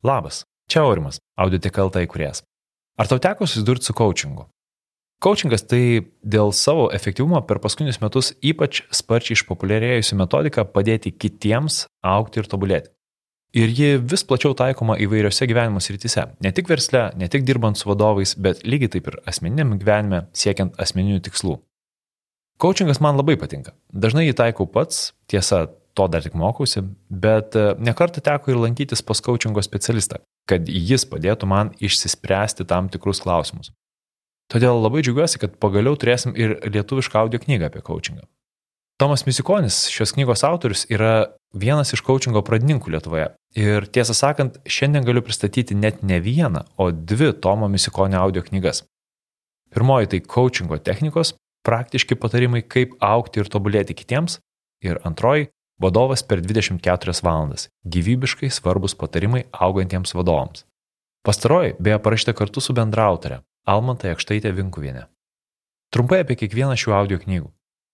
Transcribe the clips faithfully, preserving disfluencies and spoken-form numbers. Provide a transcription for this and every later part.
Labas, čia Aurimas, Audioteka L T įkūrėjas. Ar tau teko susidurti su coachingu? Coachingas tai dėl savo efektyvumo per paskutinius metus ypač sparčiai išpopuliarėjusi metodika padėti kitiems augti ir tobulėti. Ir ji vis plačiau taikoma įvairiose gyvenimo srityse, ne tik versle, ne tik dirbant su vadovais, bet lygiai taip ir asmeniniam gyvenime siekiant asmeninių tikslų. Coachingas man labai patinka. Dažnai jį taikau pats, tiesa, to dar tik mokausi, bet nekartą teko ir lankytis pas coachingo specialistą, kad jis padėtų man išsispręsti tam tikrus klausimus. Todėl labai džiaugiuosi, kad pagaliau turėsim ir lietuvišką audio knygą apie coachingą. Tomas Misikonis, šios knygos autorius, yra vienas iš coachingo pradininkų Lietuvoje. Ir tiesą sakant, šiandien galiu pristatyti net ne vieną, o dvi Tomo Misikonio audio knygas. Pirmoji tai coachingo technikos, praktiški patarimai, kaip augti ir tobulėti kitiems. Ir antroji – vadovas per dvidešimt keturias valandas, gyvybiškai svarbus patarimai augantiems vadovams. Pastaroji beje parašyta kartu su bendraautore Almanta Jakštaitė Vinkuvienė. Trumpai apie kiekvieną šių audio knygų.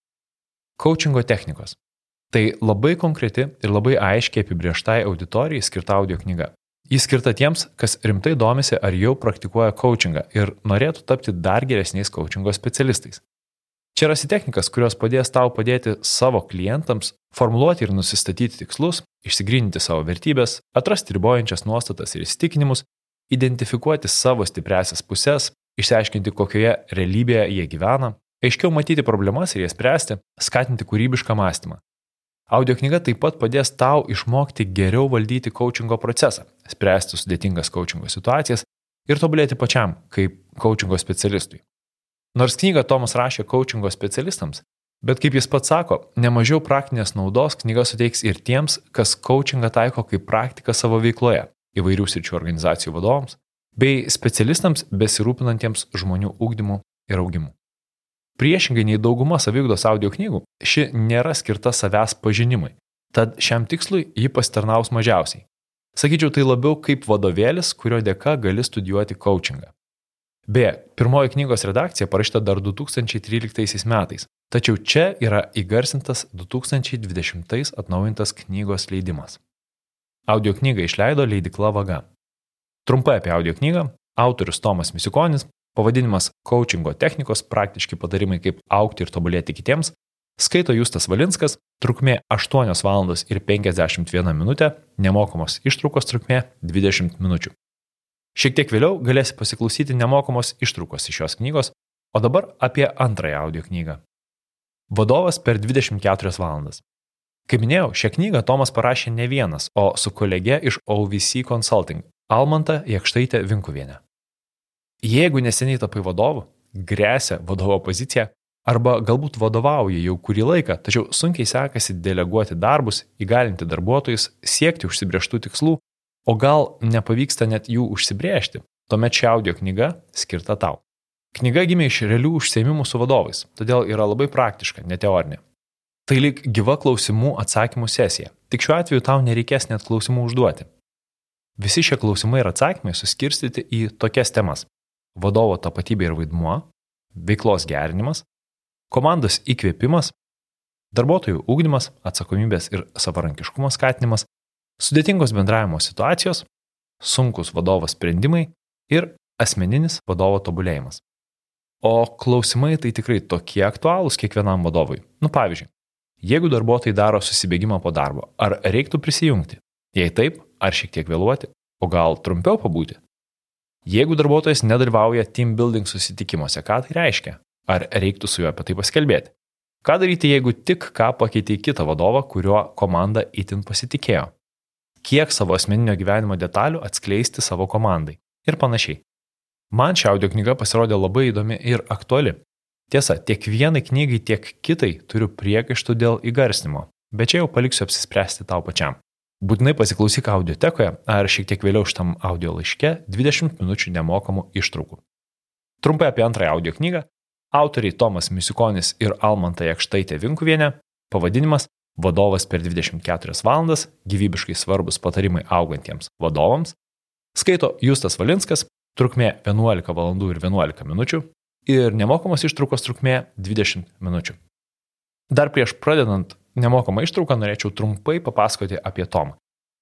Coachingo technikos. Tai labai konkreti ir labai aiškiai apibrėžtai auditorijai skirta audio knyga. Jis skirta tiems, kas rimtai domisi ar jau praktikuoja coachingą ir norėtų tapti dar geresniais coachingo specialistais. Čia rasi technikas, kurios padės tau padėti savo klientams formuluoti ir nusistatyti tikslus, išsigryninti savo vertybės, atrasti ribojančias nuostatas ir įsitikinimus, identifikuoti savo stipriasias puses, išsiaiškinti, kokioje realybėje jie gyvena, aiškiau matyti problemas ir jas spręsti, skatinti kūrybišką mąstymą. Audio knyga taip pat padės tau išmokti geriau valdyti coachingo procesą, spręsti sudėtingas coachingo situacijas ir tobulėti pačiam kaip coachingo specialistui. Nors knygą Tomas rašė coachingo specialistams, bet kaip jis pats sako, nemažiau praktinės naudos knyga suteiks ir tiems, kas coachingą taiko kaip praktiką savo veikloje, įvairių sričių organizacijų vadovams, bei specialistams besirūpinantiems žmonių ugdymu ir augimu. Priešingai nei dauguma saviugdos audio knygų, ši nėra skirta savęs pažinimui, tad šiam tikslui ji pasitarnaus mažiausiai. Sakyčiau, tai labiau kaip vadovėlis, kurio dėka gali studijuoti coachingą. Beje, pirmoji knygos redakcija parašyta dar du tūkstančiai tryliktaisiais metais, tačiau čia yra įgarsintas du tūkstančiai dvidešimtais atnaujintas knygos leidimas. Audio knygą išleido leidykla Vaga. Trumpai apie audio knygą, autorius Tomas Misikonis, pavadinimas Coachingo technikos, praktiški patarimai kaip augti ir tobulėti kitiems, skaito Justas Valinskas, trukmė aštuonios valandos ir penkiasdešimt viena minutė, nemokamos ištraukos trukmė dvidešimt minučių. Šiek tiek vėliau galėsi pasiklausyti nemokamos ištraukos iš šios knygos, o dabar apie antrąją audio knygą. Vadovas per dvidešimt keturias valandas. Kaip minėjau, šią knygą Tomas parašė ne vienas, o su kolege iš O V C Consulting, Almanta Jakštaitė Vinkuvienė. Jeigu neseniai tapai vadovu, gresia vadovo pozicija, arba galbūt vadovauji jau kurį laiką, tačiau sunkiai sekasi deleguoti darbus, įgalinti darbuotojus, siekti užsibrėžtų tikslų, o gal nepavyksta net jų užsibrėžti, tuomet ši audio knyga skirta tau. Knyga gimė iš realių užsiėmimų su vadovais, todėl yra labai praktiška, ne teorinė. Tai lyg gyva klausimų atsakymų sesija, tik šiuo atveju tau nereikės net klausimų užduoti. Visi šie klausimai ir atsakymai suskirstyti į tokias temas: vadovo tapatybė ir vaidmuo, veiklos gerinimas, komandos įkvėpimas, darbuotojų ugdymas, atsakomybės ir savarankiškumo skatinimas, sudėtingos bendravimo situacijos, sunkus vadovo sprendimai ir asmeninis vadovo tobulėjimas. O klausimai tai tikrai tokie aktualūs kiekvienam vadovui. Nu pavyzdžiui, jeigu darbuotojai daro susibėgimą po darbo, ar reiktų prisijungti? Jei taip, ar šiek tiek vėluoti, o gal trumpiau pabūti? Jeigu darbuotojas nedalyvauja team building susitikimuose, ką tai reiškia? Ar reiktų su juo apie tai paskelbėti? Ką daryti, jeigu tik ką pakeitė kitą vadovą, kuriuo komanda itin pasitikėjo? Kiek savo asmeninio gyvenimo detalių atskleisti savo komandai ir panašiai. Man ši audio knyga pasirodė labai įdomi ir aktuali. Tiesa, tiek vienai knygai, tiek kitai turiu priekaištų dėl įgarsinimo, bet čia jau paliksiu apsispręsti tau pačiam. Būtinai pasiklausyk audiotekoje ar šiek tiek vėliau šitam audio laiške dvidešimt minučių nemokamų ištraukų. Trumpai apie antrąją audio knygą. Autoriai Tomas Misikonis ir Almanta Jakštaitė Vinkuvienė, pavadinimas Vadovas per dvidešimt keturias valandas, gyvybiškai svarbus patarimai augantiems vadovams, skaito Justas Valinskas, trukmė vienuolika valandų ir vienuolika minučių ir nemokamos ištraukos trukmė dvidešimt minučių. Dar prieš pradedant nemokamą ištrauką norėčiau trumpai papasakoti apie Tomą.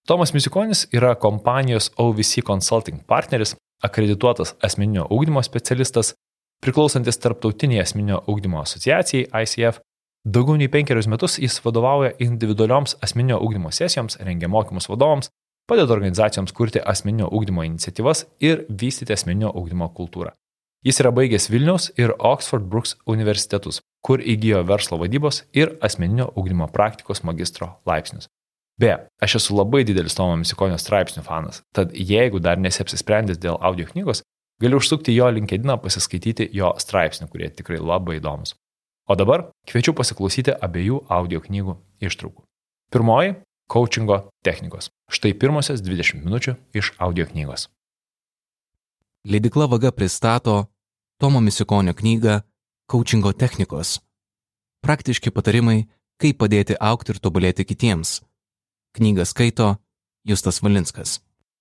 Tomas Misiukonis yra kompanijos O V C Consulting partneris, akredituotas asmeninio ugdymo specialistas, priklausantis Tarptautiniai asmeninio ugdymo asociacijai I C F. Daugiau nei penkerius metus jis vadovauja individualioms asmeninio ugdymo sesijoms, rengia mokymus vadovams, padeda organizacijoms kurti asmeninio ugdymo iniciatyvas ir vystyti asmeninio ugdymo kultūrą. Jis yra baigęs Vilniaus ir Oxford Brookes universitetus, kur įgijo verslo vadybos ir asmeninio ugdymo praktikos magistro laipsnius. Beje, aš esu labai didelis Tomo Misiukonio straipsnių fanas, tad jeigu dar nesi apsisprendęs dėl audio knygos, gali užsukti jo LinkedIną pasiskaityti jo straipsnių, kurie tikrai labai įdomus. O dabar kviečiu pasiklausyti abiejų audio knygų ištraukų. Pirmoji – coachingo technikos. Štai pirmosios dvidešimt minučių iš audio knygos. Leidykla Vaga pristato Tomo Misiukonio knygą Coachingo technikos. Praktiški patarimai, kaip padėti augti ir tobulėti kitiems. Knygą skaito Justas Valinskas.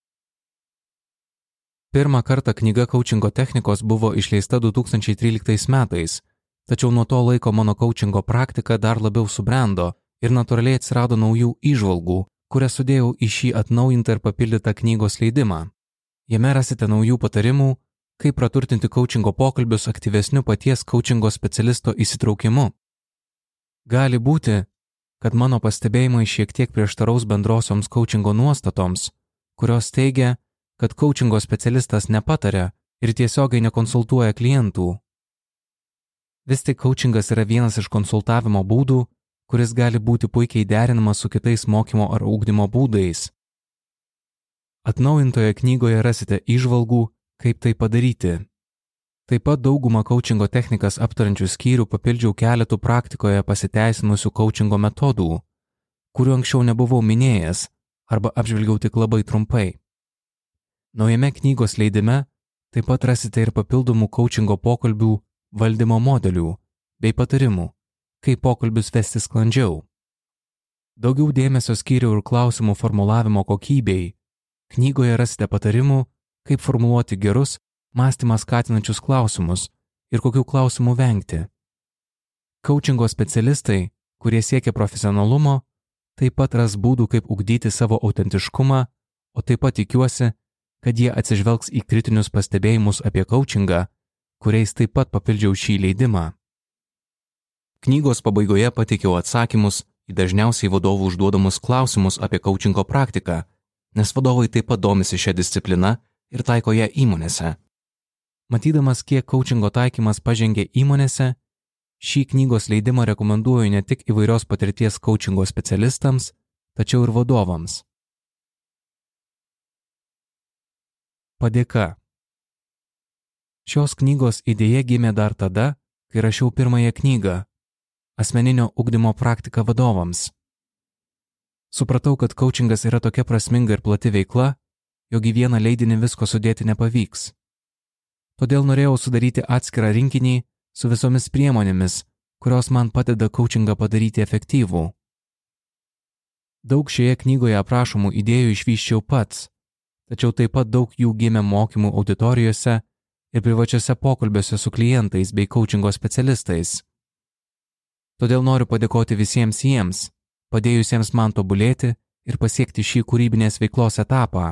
Pirmą kartą knyga Coachingo technikos buvo išleista du tūkstančiai tryliktais metais, tačiau nuo to laiko mano coachingo praktika dar labiau subrendo ir natūraliai atsirado naujų įžvalgų, kurias sudėjau į šį atnaujintą ir papildytą knygos leidimą. Jame rasite naujų patarimų, kaip praturtinti coachingo pokalbius aktyvesniu paties coachingo specialisto įsitraukimu. Gali būti, kad mano pastebėjimai šiek tiek prieštaraus bendrosioms coachingo nuostatoms, kurios teigia, kad coachingo specialistas nepataria ir tiesiogiai nekonsultuoja klientų. Vis tik coachingas yra vienas iš konsultavimo būdų, kuris gali būti puikiai derinamas su kitais mokymo ar ugdymo būdais. Atnaujintoje knygoje rasite įžvalgų, kaip tai padaryti. Taip pat daugumą coachingo technikas aptariančių skyrių papildžiau keletų praktikoje pasiteisinusių coachingo metodų, kurių anksčiau nebuvau minėjęs arba apžvelgiau tik labai trumpai. Naujame knygos leidime taip pat rasite ir papildomų coachingo pokalbių valdymo modelių bei patarimų, kaip pokalbius vesti sklandžiau. Daugiau dėmesio skyriau ir klausimų formulavimo kokybei. Knygoje rasite patarimų, kaip formuluoti gerus, mąstymą skatinančius klausimus ir kokių klausimų vengti. Coachingo specialistai, kurie siekia profesionalumo, taip pat ras būdų, kaip ugdyti savo autentiškumą, o taip pat tikiuosi, kad jie atsižvelgs į kritinius pastebėjimus apie coachingą, kuriais taip pat papildžiau šį leidimą. Knygos pabaigoje pateikiau atsakymus į dažniausiai vadovų užduodamus klausimus apie coachingo praktiką, nes vadovai taip pat domisi šią discipliną ir taiko ją įmonėse. Matydamas, kiek coachingo taikymas pažengė įmonėse, šį knygos leidimą rekomenduoju ne tik įvairios patirties coachingo specialistams, tačiau ir vadovams. Padėka. Šios knygos idėja gimė dar tada, kai rašiau pirmąją knygą – asmeninio ugdymo praktika vadovams. Supratau, kad coachingas yra tokia prasminga ir plati veikla, jog į vieną leidinį visko sudėti nepavyks. Todėl norėjau sudaryti atskirą rinkinį su visomis priemonėmis, kurios man padeda coachingą padaryti efektyvų. Daug šioje knygoje aprašomų idėjų išvyščiau pats, tačiau taip pat daug jų gimė mokymų auditorijose ir privačiose pokalbiuose su klientais bei coachingo specialistais. Todėl noriu padėkoti visiems jiems, padėjusiems man tobulėti ir pasiekti šį kūrybinės veiklos etapą.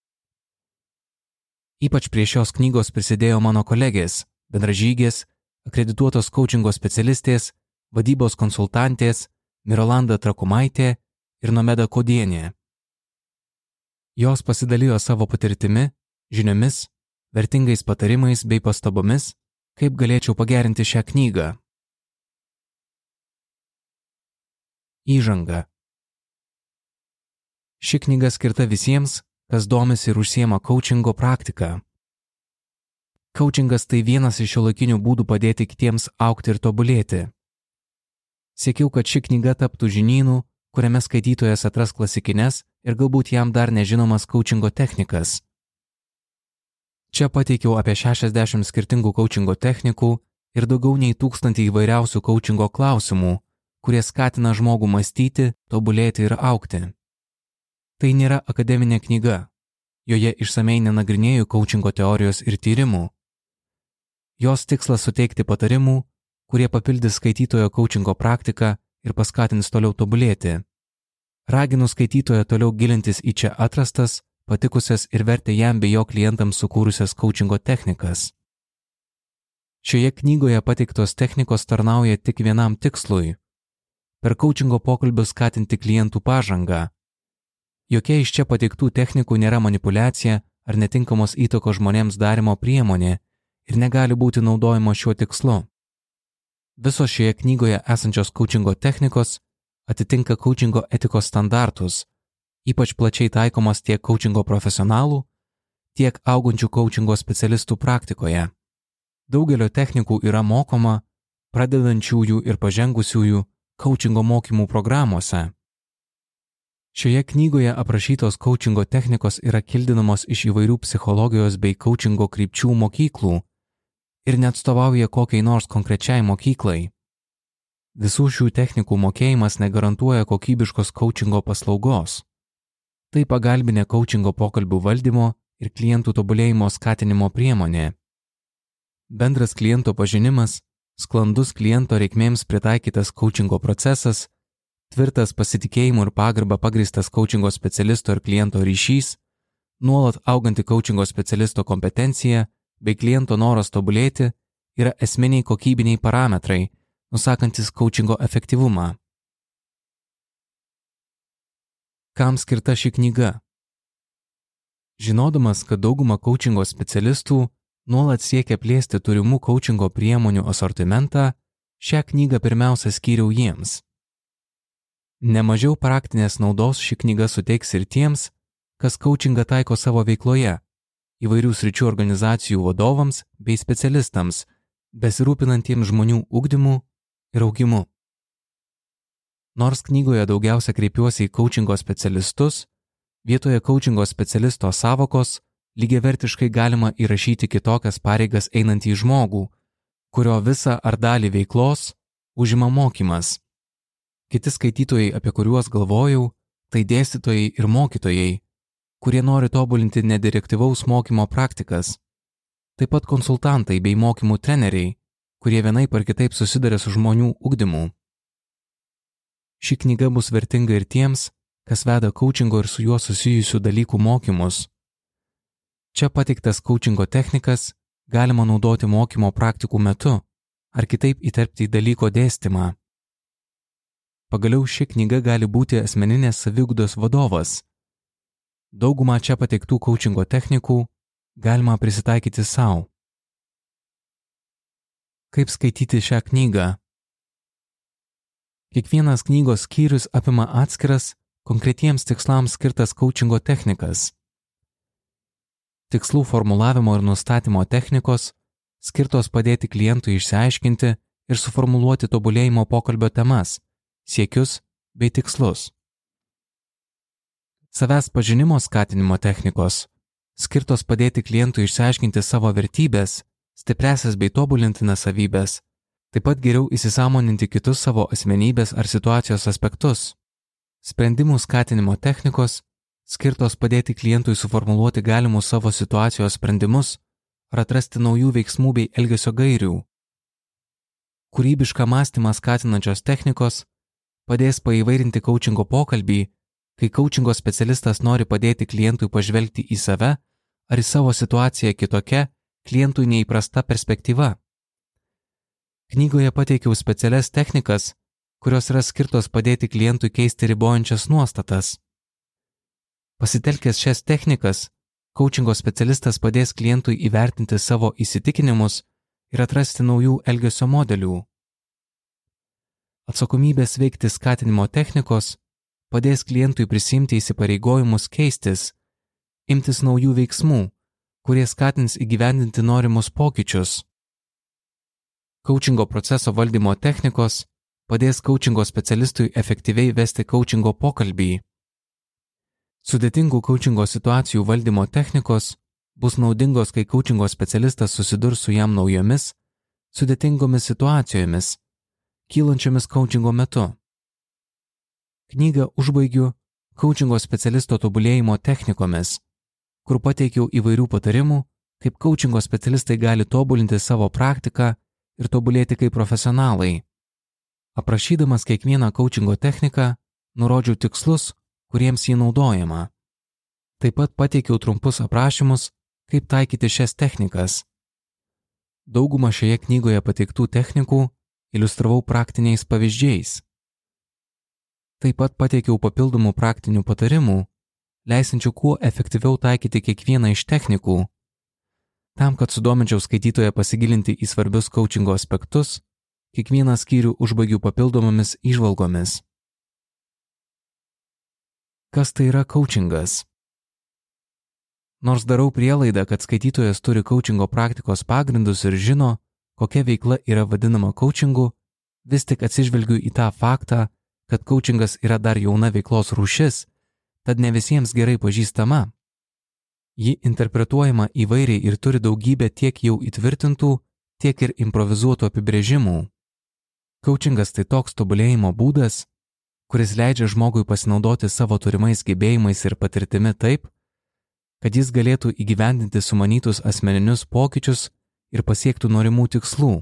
Ypač prie šios knygos prisidėjo mano kolegės, bendražygės, akredituotos coachingo specialistės, vadybos konsultantės Mirolanda Trakumaitė ir Nomeda Kodienė. Jos pasidalijo savo patirtimi, žiniomis, vertingais patarimais bei pastabomis, kaip galėčiau pagerinti šią knygą. Įžanga. Ši knyga skirta visiems, kas domisi ir užsiema coachingo praktika. Coachingas tai vienas iš šiuolaikinių būdų padėti kitiems augti ir tobulėti. Siekiau, kad ši knyga taptų žinynu, kuriame skaitytojas atras klasikines ir galbūt jam dar nežinomas coachingo technikas. Čia pateikiau apie šešiasdešimt skirtingų coachingo technikų ir daugiau nei tūkstantį įvairiausių coachingo klausimų, kurie skatina žmogų mąstyti, tobulėti ir augti. Tai nėra akademinė knyga. Joje išsamei nenagrinėju coachingo teorijos ir tyrimų. Jos tikslas suteikti patarimų, kurie papildys skaitytojo coachingo praktiką ir paskatins toliau tobulėti. Raginu skaitytoją toliau gilintis į čia atrastas, patikusias ir vertę jam bei jo klientams sukūrusias coachingo technikas. Šioje knygoje pateiktos technikos tarnauja tik vienam tikslui – per coachingo pokalbius skatinti klientų pažangą. Jokia iš čia pateiktų technikų nėra manipulacija ar netinkamos įtakos žmonėms darimo priemonė ir negali būti naudojama šiuo tikslu. Visos šioje knygoje esančios coachingo technikos atitinka coachingo etikos standartus, ypač plačiai taikomas tiek coachingo profesionalų, tiek augančių coachingo specialistų praktikoje. Daugelio technikų yra mokoma pradedančiųjų ir pažengusiųjų coachingo mokymų programuose. Šioje knygoje aprašytos coachingo technikos yra kildinamos iš įvairių psichologijos bei coachingo krypčių mokyklų ir neatstovauja kokiai nors konkrečiai mokyklai. Visų šių technikų mokėjimas negarantuoja kokybiškos coachingo paslaugos. Tai pagalbinė coachingo pokalbių valdymo ir klientų tobulėjimo skatinimo priemonė. Bendras kliento pažinimas, sklandus kliento reikmėms pritaikytas coachingo procesas, tvirtas pasitikėjimų ir pagarbą pagrįstas coachingo specialisto ir kliento ryšys, nuolat auganti coachingo specialisto kompetencija bei kliento noras tobulėti yra esminiai kokybiniai parametrai, nusakantis coachingo efektyvumą. Kam skirta ši knyga? Žinodamas, kad dauguma coachingo specialistų nuolat siekia plėsti turimų coachingo priemonių asortimentą, šią knygą pirmiausia skyriau jiems. Nemažiau praktinės naudos ši knyga suteiks ir tiems, kas coachingą taiko savo veikloje, įvairių sričių organizacijų vadovams bei specialistams, besirūpinantiems žmonių ugdymu ir augimu. Nors knygoje daugiausia kreipiuosi į coachingo specialistus, vietoje coachingo specialisto savokos lygiavertiškai galima įrašyti kitokias pareigas einantį žmogų, kurio visą ar dalį veiklos užima mokymas. Kiti skaitytojai, apie kuriuos galvojau, tai dėstytojai ir mokytojai, kurie nori tobulinti nedirektyvaus mokymo praktikas. Taip pat konsultantai bei mokymų treneriai, kurie vienaip ar kitaip susiduria su žmonių ugdymu. Ši knyga bus vertinga ir tiems, kas veda coachingo ir su juo susijusių dalykų mokymus. Čia pateiktas coachingo technikas galima naudoti mokymo praktikų metu ar kitaip įterpti į dalyko dėstymą. Pagaliau ši knyga gali būti asmeninės saviugdos vadovas. Daugumą čia pateiktų coachingo technikų galima prisitaikyti savo. Kaip skaityti šią knygą? Kiekvienas knygos skyrius apima atskiras, konkretiems tikslams skirtas coachingo technikas. Tikslų formulavimo ir nustatymo technikos skirtos padėti klientui išsiaiškinti ir suformuluoti tobulėjimo pokalbio temas, siekius bei tikslus. Savęs pažinimo skatinimo technikos skirtos padėti klientui išsiaiškinti savo vertybės, stipresias bei tobulintinas savybės, taip pat geriau įsisąmoninti kitus savo asmenybės ar situacijos aspektus. Sprendimų skatinimo technikos skirtos padėti klientui suformuluoti galimus savo situacijos sprendimus ar atrasti naujų veiksmų bei elgesio gairių. Kūrybišką mąstymą skatinančios technikos padės paįvairinti coachingo pokalbį, kai coachingo specialistas nori padėti klientui pažvelgti į save ar į savo situaciją kitokia, klientui neįprasta perspektyva. Knygoje pateikiau specialias technikas, kurios yra skirtos padėti klientui keisti ribojančias nuostatas. Pasitelkęs šias technikas, coachingo specialistas padės klientui įvertinti savo įsitikinimus ir atrasti naujų elgesio modelių. Atsakomybės veikti skatinimo technikos padės klientui prisimti įsipareigojimus keistis, imtis naujų veiksmų, kurie skatins įgyvendinti norimus pokyčius. Coachingo proceso valdymo technikos padės coachingo specialistui efektyviai vesti coachingo pokalbį. Sudėtingų coachingo situacijų valdymo technikos bus naudingos, kai coachingo specialistas susidurs su jam naujomis, sudėtingomis situacijomis, kylančiomis coachingo metu. Knygą užbaigiu coachingo specialisto tobulėjimo technikomis, kur pateikiau įvairių patarimų, kaip coachingo specialistai gali tobulinti savo praktiką ir tobulėti kaip profesionalai. Aprašydamas kiekvieną coachingo techniką, nurodžiau tikslus, kuriems jį naudojama. Taip pat pateikiau trumpus aprašymus, kaip taikyti šias technikas. Daugumą šioje knygoje pateiktų technikų iliustravau praktiniais pavyzdžiais. Taip pat pateikiau papildomų praktinių patarimų, leisančių kuo efektyviau taikyti kiekvieną iš technikų. Tam, kad sudominčiau skaitytoją pasigilinti į svarbius coachingo aspektus, kiekvieną skyrių užbaigiu papildomomis įžvalgomis. Kas tai yra coachingas? Nors darau prielaidą, kad skaitytojas turi coachingo praktikos pagrindus ir žino, kokia veikla yra vadinama coachingu, vis tik atsižvelgiu į tą faktą, kad coachingas yra dar jauna veiklos rūšis, tad ne visiems gerai pažįstama. Ji interpretuojama įvairiai ir turi daugybę tiek jau įtvirtintų, tiek ir improvizuotų apibrėžimų. Coachingas tai toks tobulėjimo būdas, kuris leidžia žmogui pasinaudoti savo turimais gebėjimais ir patirtimi taip, kad jis galėtų įgyvendinti sumanytus asmeninius pokyčius ir pasiektų norimų tikslų.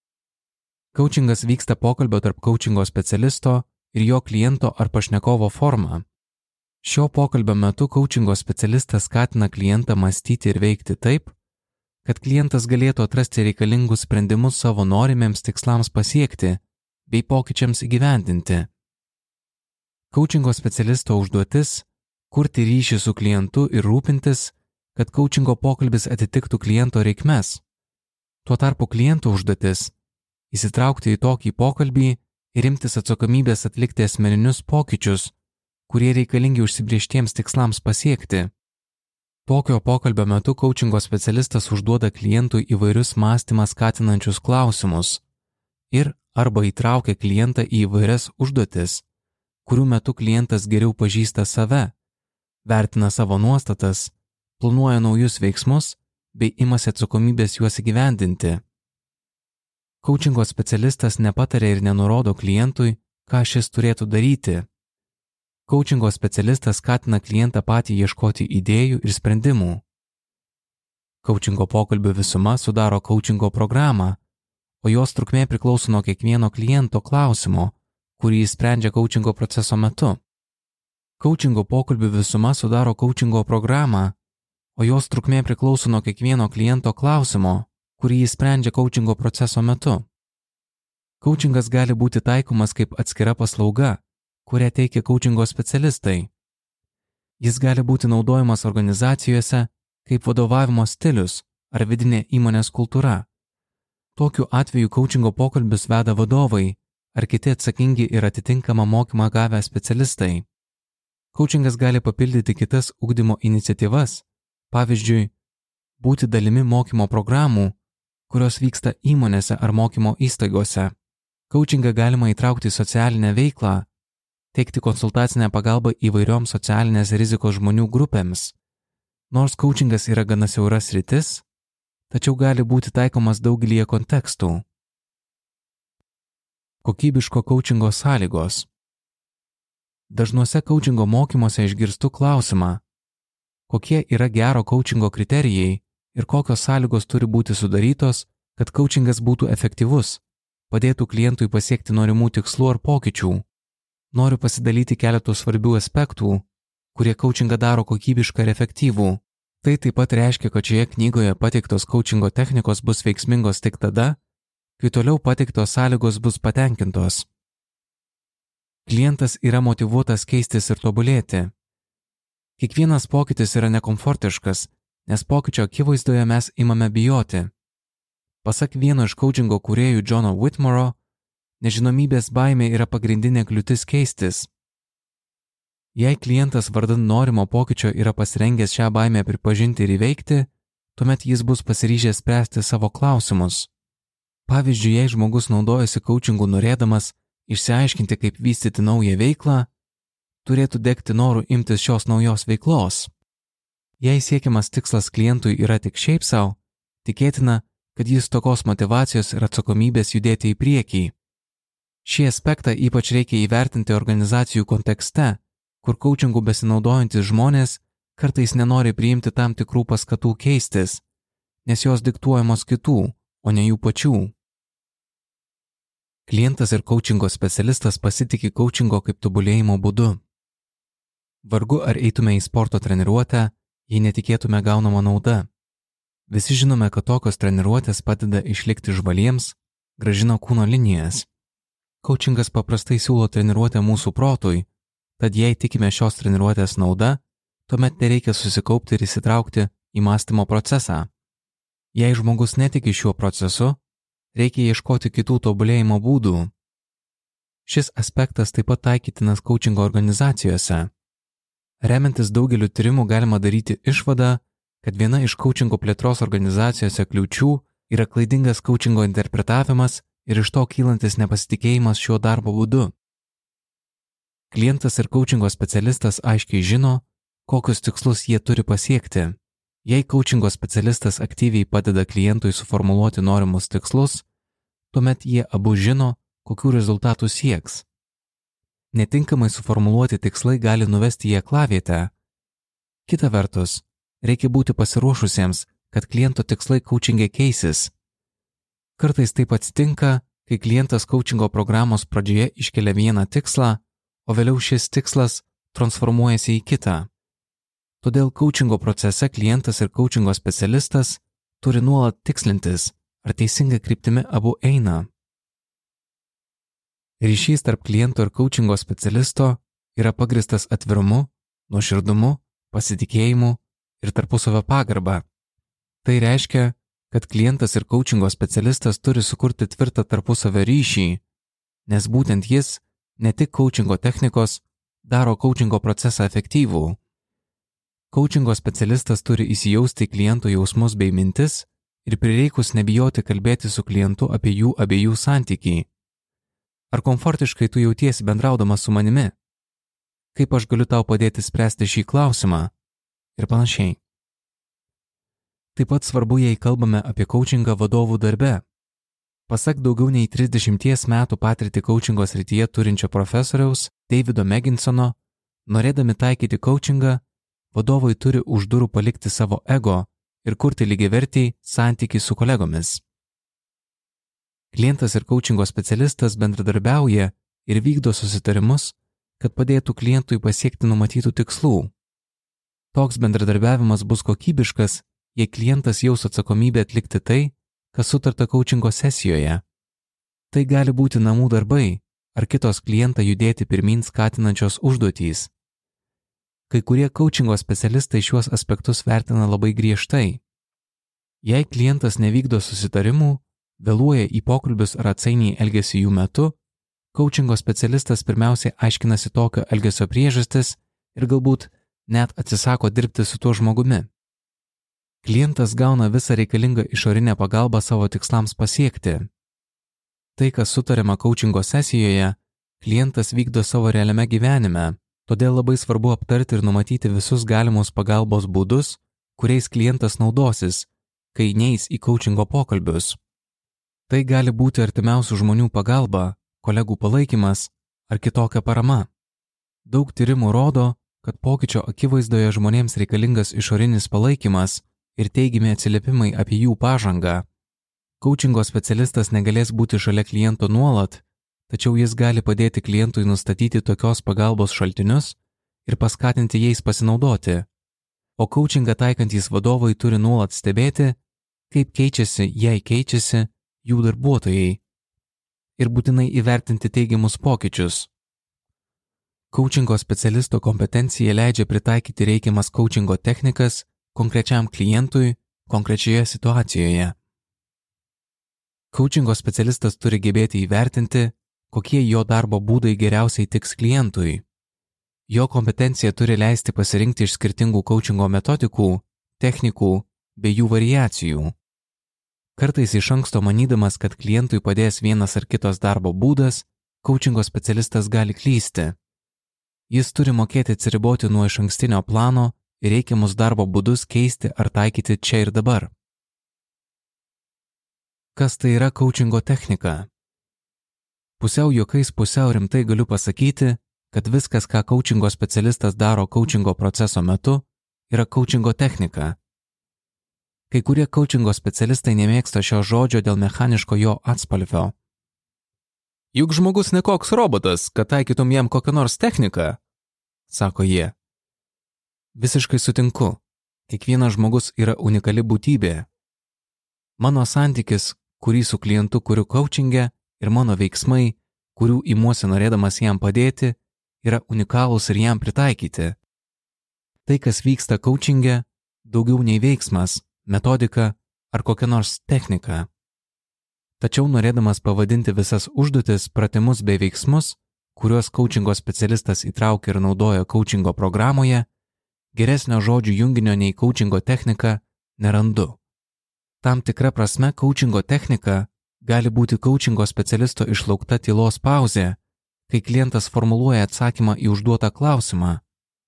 Coachingas vyksta pokalbio tarp coachingo specialisto ir jo kliento ar pašnekovo forma. Šio pokalbio metu coachingo specialistas skatina klientą mąstyti ir veikti taip, kad klientas galėtų atrasti reikalingus sprendimus savo norimiems tikslams pasiekti bei pokyčiams įgyvendinti. Coachingo specialisto užduotis – kurti ryšį su klientu ir rūpintis, kad coachingo pokalbis atitiktų kliento reikmes. Tuo tarpu kliento užduotis – įsitraukti į tokį pokalbį ir imtis atsakomybės atlikti asmeninius pokyčius, kurie reikalingi užsibriežtiems tikslams pasiekti. Tokio pokalbio metu coachingo specialistas užduoda klientui įvairius mąstymą skatinančius klausimus ir arba įtraukia klientą į įvairias užduotis, kurių metu klientas geriau pažįsta save, vertina savo nuostatas, planuoja naujus veiksmus bei imasi atsakomybės juos įgyvendinti. Coachingo specialistas nepataria ir nenurodo klientui, ką šis turėtų daryti. Coachingo specialistas skatina klientą patį ieškoti idėjų ir sprendimų. Coachingo pokalbių visuma sudaro coachingo programą, o jos trukmė priklauso nuo kiekvieno kliento klausimo, kurį jis sprendžia coachingo proceso metu. Coachingo pokalbių visuma sudaro coachingo programą, o jos trukmė priklauso nuo kiekvieno kliento klausimo, kurį jis sprendžia coachingo proceso metu. Coachingas gali būti taikomas kaip atskira paslauga, kurią teikia coachingo specialistai. Jis gali būti naudojamas organizacijose kaip vadovavimo stilius ar vidinė įmonės kultūra. Tokiu atveju coachingo pokalbius veda vadovai ar kiti atsakingi ir atitinkamą mokymą gavę specialistai. Coachingas gali papildyti kitas ugdymo iniciatyvas, pavyzdžiui, būti dalimi mokymo programų, kurios vyksta įmonėse ar mokymo įstaigose. Coachingą galima įtraukti į socialinę veiklą, teikti konsultacinę pagalbą įvairioms socialinės rizikos žmonių grupėms. Nors coachingas yra gana siaura sritis, tačiau gali būti taikomas daugelyje kontekstų. Kokybiško coachingo sąlygos. Dažnuose coachingo mokymuose išgirstu klausimą, kokie yra gero coachingo kriterijai ir kokios sąlygos turi būti sudarytos, kad coachingas būtų efektyvus, padėtų klientui pasiekti norimų tikslų ar pokyčių. Noriu pasidalyti keletų svarbių aspektų, kurie coachingą daro kokybišką ir efektyvų. Tai taip pat reiškia, kad šioje knygoje pateiktos coachingo technikos bus veiksmingos tik tada, kai toliau pateiktos sąlygos bus patenkintos. Klientas yra motyvuotas keistis ir tobulėti. Kiekvienas pokytis yra nekomfortiškas, nes pokyčio akivaizdoje mes imame bijoti. Pasak vieno iš coachingo kūrėjų Johno Whitmoro, nežinomybės baimė yra pagrindinė kliūtis keistis. Jei klientas vardan norimo pokyčio yra pasirengęs šią baimę pripažinti ir įveikti, tuomet jis bus pasiryžęs spręsti savo klausimus. Pavyzdžiui, jei žmogus naudojasi coachingu norėdamas išsiaiškinti, kaip vystyti naują veiklą, turėtų degti noru imtis šios naujos veiklos. Jei siekiamas tikslas klientui yra tik šiaip sau, tikėtina, kad jis tokios motyvacijos ir atsakomybės judėti į priekį. Šį aspektą ypač reikia įvertinti organizacijų kontekste, kur coachingu besinaudojantis žmonės kartais nenori priimti tam tikrų paskatų keistis, nes jos diktuojamos kitų, o ne jų pačių. Klientas ir coachingo specialistas pasitiki coachingo kaip tobulėjimo būdu. Vargu ar eitume į sporto treniruotę, jei netikėtume gaunama nauda. Visi žinome, kad tokios treniruotės padeda išlikti žvaliems, gražina kūno linijas. Coachingas paprastai siūlo treniruotę mūsų protui, tad jei tikime šios treniruotės nauda, tuomet nereikia susikaupti ir įsitraukti į mąstymo procesą. Jei žmogus netiki šiuo procesu, reikia ieškoti kitų tobulėjimo būdų. Šis aspektas taip pat taikytinas coachingo organizacijose. Remiantis daugeliu tyrimų galima daryti išvadą, kad viena iš coachingo plėtros organizacijose kliūčių yra klaidingas coachingo interpretavimas ir iš to kylantis nepasitikėjimas šiuo darbo būdu. Klientas ir coachingo specialistas aiškiai žino, kokius tikslus jie turi pasiekti. Jei coachingo specialistas aktyviai padeda klientui suformuluoti norimus tikslus, tuomet jie abu žino, kokių rezultatų sieks. Netinkamai suformuluoti tikslai gali nuvesti į aklavietę. Kita vertus, reikia būti pasiruošusiems, kad kliento tikslai coachinge keisis. Kartais taip atsitinka, kai klientas coachingo programos pradžioje iškelia vieną tikslą, o vėliau šis tikslas transformuojasi į kitą. Todėl coachingo procese klientas ir coachingo specialistas turi nuolat tikslintis, ar teisinga kryptimi abu eina. Ryšys tarp kliento ir coachingo specialisto yra pagristas atvirumu, nuoširdumu, pasitikėjimu ir tarpusavio pagarba. Tai reiškia, kad klientas ir coachingo specialistas turi sukurti tvirtą tarpusavio ryšį, nes būtent jis, ne tik coachingo technikos, daro coachingo procesą efektyvų. Coachingo specialistas turi įsijausti į kliento jausmus bei mintis ir prireikus nebijoti kalbėti su klientu apie jų abiejų santykį. Ar komfortiškai tu jautiesi bendraudamas su manimi? Kaip aš galiu tau padėti spręsti šį klausimą? Ir panašiai. Taip pat svarbu, jei kalbame apie coachingą vadovų darbe. Pasak daugiau nei trisdešimties metų patirtį coachingo srityje turinčio profesoriaus Davido Megginsono, norėdami taikyti coachingą, vadovai turi už durų palikti savo ego ir kurti lygiavertį santykį su kolegomis. Klientas ir coachingo specialistas bendradarbiauja ir vykdo susitarimus, kad padėtų klientui pasiekti numatytų tikslų. Toks bendradarbiavimas bus kokybiškas, jei klientas jaus atsakomybę atlikti tai, kas sutarta coachingo sesijoje. Tai gali būti namų darbai ar kitos klientą judėti pirmyn skatinančios užduotys. Kai kurie coachingo specialistai šiuos aspektus vertina labai griežtai. Jei klientas nevykdo susitarimų, vėluoja į pokalbius ar atsainiai elgiasi jų metu, coachingo specialistas pirmiausiai aiškinasi tokio elgesio priežastis ir galbūt net atsisako dirbti su tuo žmogumi. Klientas gauna visą reikalingą išorinę pagalbą savo tikslams pasiekti. Tai, kas sutariama coachingo sesijoje, klientas vykdo savo realiame gyvenime, todėl labai svarbu aptarti ir numatyti visus galimus pagalbos būdus, kuriais klientas naudosis, kai neis į coachingo pokalbius. Tai gali būti artimiausių žmonių pagalba, kolegų palaikymas ar kitokia parama. Daug tyrimų rodo, kad pokyčio akivaizdoje žmonėms reikalingas išorinis palaikymas ir teigiami atsiliepimai apie jų pažangą. Coachingo specialistas negalės būti šalia kliento nuolat, tačiau jis gali padėti klientui nustatyti tokios pagalbos šaltinius ir paskatinti jais pasinaudoti. O coachingą taikantys vadovai turi nuolat stebėti, kaip keičiasi, jei keičiasi, jų darbuotojai ir būtinai įvertinti teigiamus pokyčius. Coachingo specialisto kompetencija leidžia pritaikyti reikiamas coachingo technikas konkrečiam klientui konkrečioje situacijoje. Coachingo specialistas turi gebėti įvertinti, kokie jo darbo būdai geriausiai tiks klientui. Jo kompetencija turi leisti pasirinkti iš skirtingų coachingo metodikų, technikų bei jų variacijų. Kartais iš anksto manydamas, kad klientui padės vienas ar kitas darbo būdas, coachingo specialistas gali klysti. Jis turi mokėti atsiriboti nuo išankstinio plano ir reikiamus darbo būdus keisti ar taikyti čia ir dabar. Kas tai yra coachingo technika? Pusiau juokais, pusiau rimtai galiu pasakyti, kad viskas, ką coachingo specialistas daro coachingo proceso metu, yra coachingo technika. Kai kurie coachingo specialistai nemėgsta šio žodžio dėl mechaniško jo atspalvio. Juk žmogus ne koks robotas, kad taikytum jam kokią nors techniką, sako jie. Visiškai sutinku. Kiekvienas žmogus yra unikali būtybė. Mano santykis, kurį su klientu kuriu coachinge, ir mano veiksmai, kurių imuosi norėdamas jam padėti, yra unikalūs ir jam pritaikyti. Tai, kas vyksta coachinge, daugiau nei veiksmas, metodika ar kokia nors technika. Tačiau norėdamas pavadinti visas užduotis, pratimus bei veiksmus, kuriuos coachingo specialistas įtraukia ir naudoja coachingo programoje, geresnio žodžių junginio nei coachingo technika nerandu. Tam tikra prasme coachingo technika gali būti coachingo specialisto išlaukta tylos pauzė, kai klientas formuluoja atsakymą į užduotą klausimą.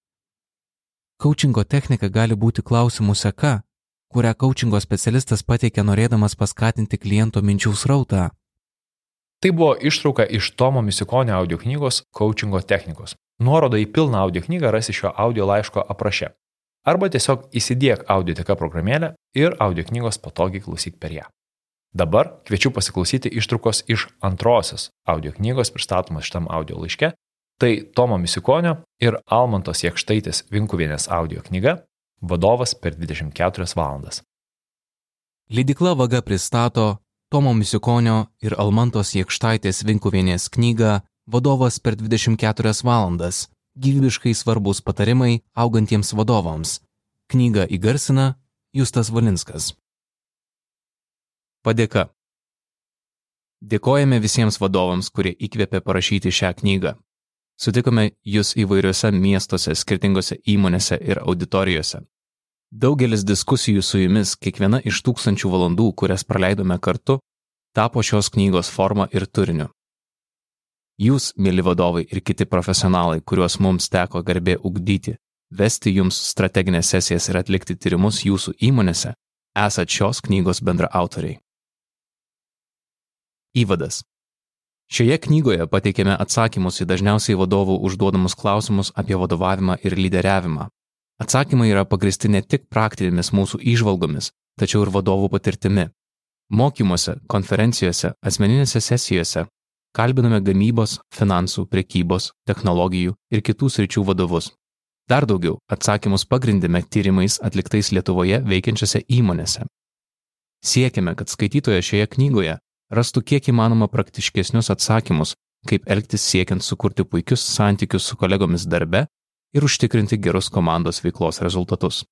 Coachingo technika gali būti klausimų seka, kurią coachingo specialistas pateikia norėdamas paskatinti kliento minčių srautą. Tai buvo ištrauka iš Tomo Misiukonio audio knygos Coachingo technikos. Nuorodą į pilną audio knygą rasi šio audio laiško apraše. Arba tiesiog įsidiek Audioteka programėlę ir audio knygos patogiai klausyk per ją. Dabar kviečiu pasiklausyti ištraukos iš antrosios audio knygos pristatomas šitam audio laiške. Tai Tomo Misiukonio ir Almantos Jakštaitės Vinkuvienės audio knyga Vadovas per dvidešimt keturias valandas. Leidykla Vaga pristato Tomo Misiukonio ir Almantos Jakštaitės Vinkuvienės knygą Vadovas per dvidešimt keturias valandas. Gyvybiškai svarbus patarimai augantiems vadovams. Knygą įgarsina Justas Valinskas. Padėka. Dėkojame visiems vadovams, kurie įkvėpė parašyti šią knygą. Sutikome jūs įvairiuose miestuose, skirtingose įmonėse ir auditorijose. Daugelis diskusijų su jumis, kiekviena iš tūkstančių valandų, kurias praleidome kartu, tapo šios knygos forma ir turiniu. Jūs, mieli vadovai ir kiti profesionalai, kuriuos mums teko garbė ugdyti, vesti jums strateginės sesijas ir atlikti tyrimus jūsų įmonėse, esat šios knygos bendraautoriai. Įvadas. Šioje knygoje pateikėme atsakymus į dažniausiai vadovų užduodamus klausimus apie vadovavimą ir lyderiavimą. Atsakymai yra pagristi ne tik praktinėmis mūsų įžvalgomis, tačiau ir vadovų patirtimi. Mokymuose, konferencijose, asmeninėse sesijose kalbiname gamybos, finansų, prekybos, technologijų ir kitų sričių vadovus. Dar daugiau, atsakymus pagrindėme tyrimais atliktais Lietuvoje veikiančiose įmonėse. Siekiame, kad skaitytoja šioje knygoje rastų kiek įmanoma praktiškesnius atsakymus, kaip elgtis siekiant sukurti puikius santykius su kolegomis darbe ir užtikrinti gerus komandos veiklos rezultatus.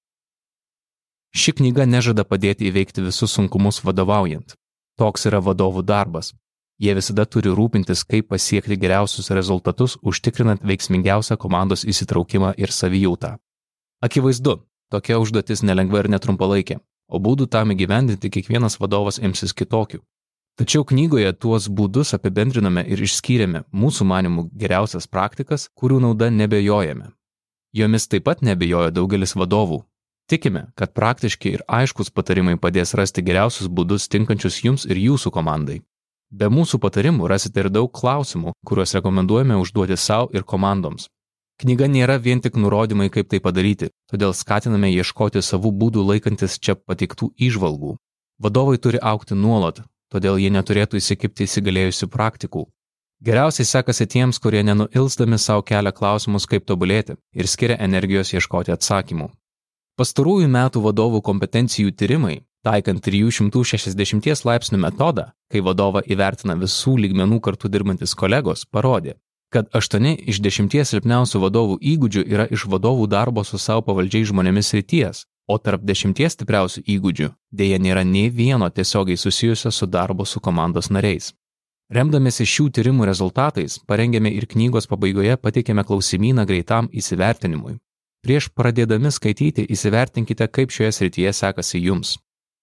Ši knyga nežada padėti įveikti visus sunkumus vadovaujant. Toks yra vadovų darbas. Jie visada turi rūpintis, kaip pasiekti geriausius rezultatus, užtikrinant veiksmingiausią komandos įsitraukimą ir savijautą. Akivaizdu, tokia užduotis nelengva ir netrumpalaikė, o būdų tam įgyvendinti kiekvienas vadovas imsis kitokių. Tačiau knygoje tuos būdus apibendriname ir išskyrėme mūsų manimų geriausias praktikas, kurių nauda nebejojame. Jomis taip pat nebejoja daugelis vadovų. Tikime, kad praktiški ir aiškus patarimai padės rasti geriausius būdus tinkančius jums ir jūsų komandai. Be mūsų patarimų rasite ir daug klausimų, kuriuos rekomenduojame užduoti savo ir komandoms. Knyga nėra vien tik nurodymai, kaip tai padaryti, todėl skatiname ieškoti savų būdų laikantis čia pateiktų įžvalgų. Vadovai turi augti nuolat, todėl jie neturėtų įsikibti įsigalėjusių praktikų. Geriausiai sekasi tiems, kurie nenuilsdami savo kelia klausimus, kaip tobulėti ir skiria energijos ieškoti atsakymų. Pastarųjų metų vadovų kompetencijų tyrimai, taikant trijų šimtų šešiasdešimties laipsnių metodą, kai vadovą įvertina visų lygmenų kartu dirbantis kolegos, parodė, kad aštuoni iš dešimties silpniausių vadovų įgūdžių yra iš vadovų darbo su savo pavaldžiais žmonėmis srities, o tarp dešimties stipriausių įgūdžių dėja nėra nei vieno tiesiogiai susijusio su darbo su komandos nariais. Remdamiesi šių tyrimų rezultatais, parengėme ir knygos pabaigoje pateikėme klausimyną greitam įsivertinimui. Prieš pradėdami skaityti, įsivertinkite, kaip šioje srityje sekasi jums.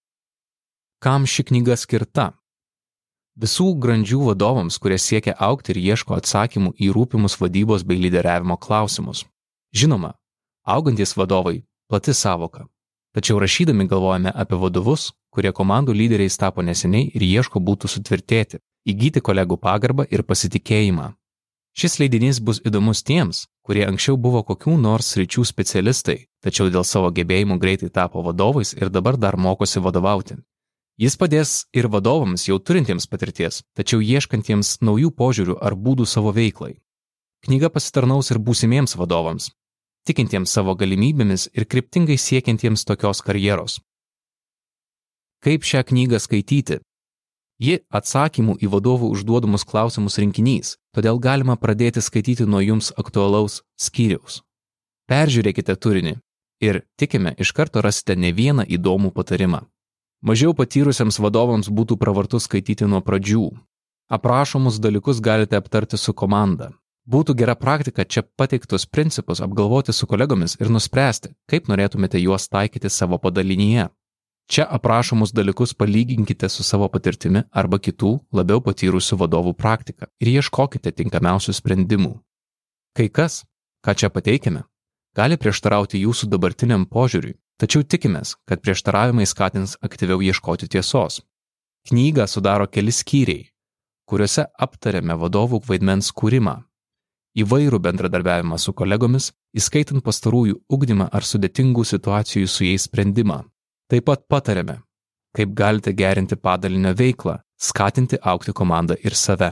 Kam ši knyga skirta? Visų grandžių vadovams, kurie siekia augti ir ieško atsakymų į rūpimus vadybos bei lyderiavimo klausimus. Žinoma, augantys vadovai – plati sąvoka. Tačiau rašydami galvojame apie vadovus, kurie komandų lyderiais tapo neseniai ir ieško būtų sutvirtėti, įgyti kolegų pagarbą ir pasitikėjimą. Šis leidinys bus įdomus tiems, kurie anksčiau buvo kokių nors sričių specialistai, tačiau dėl savo gebėjimų greitai tapo vadovais ir dabar dar mokosi vadovauti. Jis padės ir vadovams jau turintiems patirties, tačiau ieškantiems naujų požiūrių ar būdų savo veiklai. Knyga pasitarnaus ir būsimiems vadovams, tikintiems savo galimybėmis ir kryptingai siekiantiems tokios karjeros. Kaip šią knygą skaityti? Ji atsakymų į vadovų užduodamus klausimus rinkinys, todėl galima pradėti skaityti nuo jums aktualaus skyriaus. Peržiūrėkite turinį ir, tikime, iš karto rasite ne vieną įdomų patarimą. Mažiau patyrusiems vadovams būtų pravartu skaityti nuo pradžių. Aprašomus dalykus galite aptarti su komanda. Būtų gera praktika čia pateiktus principus apgalvoti su kolegomis ir nuspręsti, kaip norėtumėte juos taikyti savo padalinyje. Čia aprašomus dalykus palyginkite su savo patirtimi arba kitų labiau patyrusių vadovų praktika ir ieškokite tinkamiausių sprendimų. Kai kas, ką čia pateikiame, gali prieštarauti jūsų dabartiniam požiūriui, tačiau tikimės, kad prieštaravimai skatins aktyviau ieškoti tiesos. Knygą sudaro keli skyriai, kuriuose aptarėme vadovų vaidmens kūrimą, įvairų bendradarbiavimą su kolegomis, įskaitant pastarųjų ugdymą ar sudėtingų situacijų su jais sprendimą. Taip pat patarėme, kaip galite gerinti padalinio veiklą, skatinti augti komandą ir save.